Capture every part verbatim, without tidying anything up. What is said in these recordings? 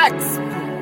X.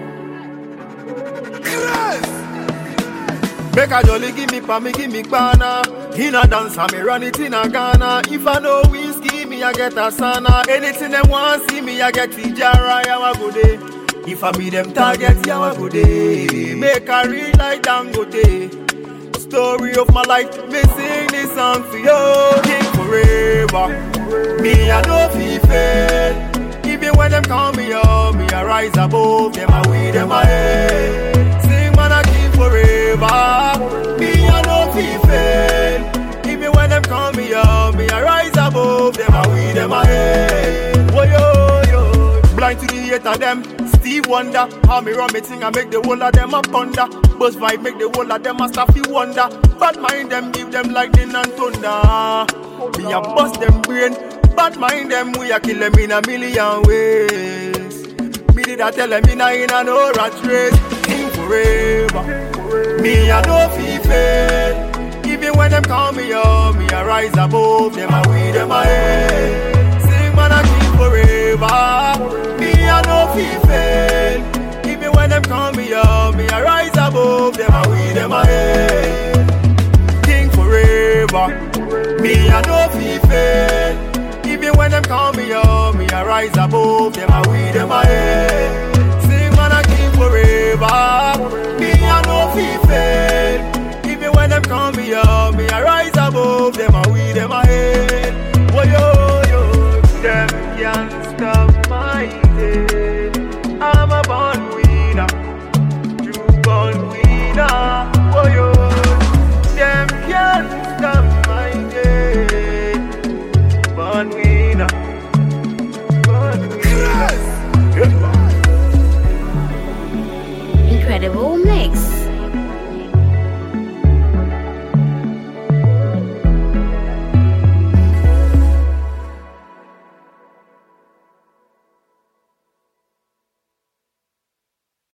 Make a jolly give me pa me give me banana. In a dance I me run it in a Ghana. If I know whiskey me I get a sana. Anything them want see me I get tijara. Yawa go day. If I be them target yawa go day. Make a read like Dangote. Story of my life, me sing this song for you. King forever. Me I no feel fail. Even when them call me up, me I rise above them. I weed them I head. Sing man I king forever. Me I no feel fail. Even when them call me up, me I rise above them. I weed them I head. Whoa yo yo. Blind to the hate of them. Steve Wonder, how me run me thing I make the whole of them a ponder. Buzz vibe make the whole of them a stuffy wonder. Bad mind them give them lightning and thunder. Me a bust them brain. Bad mind them we a kill them in a million ways. Me did I tell them in a in a no rat race. King forever. Me a no fee fail. Even when them call me up, me a rise above them a weed them a head. Sing man a king forever. Me I no feel fail. Even when them call me up, me I rise above them. I weed them a head. King forever. Me I no feel fail. Even when them call me up, me I rise above them. I weed them a head. Sing man a king forever. Me I no feel fail. Even when them call me up, me I rise above them. I weed them a head. Whoa yo yo. Them can't stop my day. I'm a born winner, true born winner. Oh yo, them can't stop my day. Born winner.